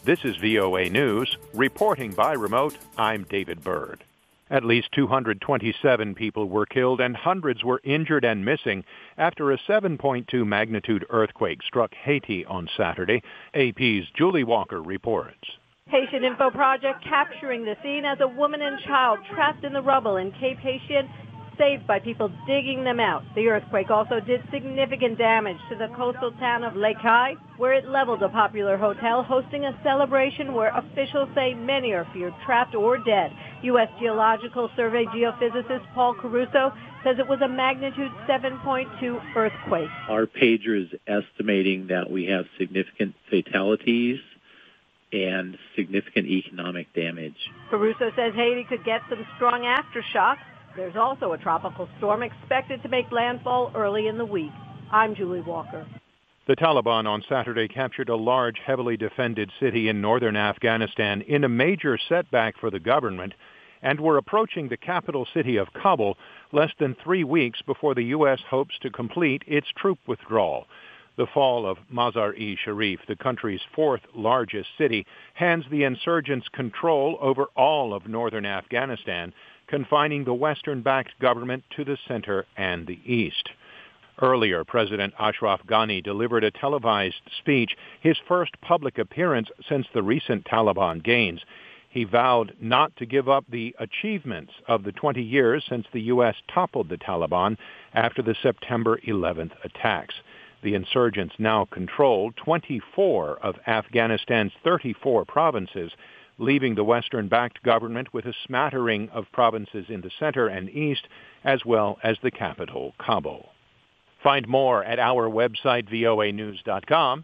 This is VOA News. Reporting by remote, I'm David Byrd. At least 227 people were killed and hundreds were injured and missing after a 7.2 magnitude earthquake struck Haiti on Saturday. AP's Julie Walker reports. Haitian Info Project capturing the scene as a woman and child trapped in the rubble in Cape Haitien, saved by people digging them out. The earthquake also did significant damage to the coastal town of Les Cayes, where it leveled a popular hotel, hosting a celebration where officials say many are feared trapped or dead. U.S. Geological Survey geophysicist Paul Caruso says it was a magnitude 7.2 earthquake. Our pager is estimating that we have significant fatalities and significant economic damage. Caruso says Haiti could get some strong aftershocks. There's also a tropical storm expected to make landfall early in the week. I'm Julie Walker. The Taliban on Saturday captured a large, heavily defended city in northern Afghanistan in a major setback for the government, and were approaching the capital city of Kabul less than 3 weeks before the U.S. hopes to complete its troop withdrawal. The fall of Mazar-e-Sharif, the country's fourth largest city, hands the insurgents control over all of northern Afghanistan, confining the Western-backed government to the center and the east. Earlier, President Ashraf Ghani delivered a televised speech, his first public appearance since the recent Taliban gains. He vowed not to give up the achievements of the 20 years since the U.S. toppled the Taliban after the September 11th attacks. The insurgents now control 24 of Afghanistan's 34 provinces, leaving the Western-backed government with a smattering of provinces in the center and east, as well as the capital, Kabul. Find more at our website, voanews.com.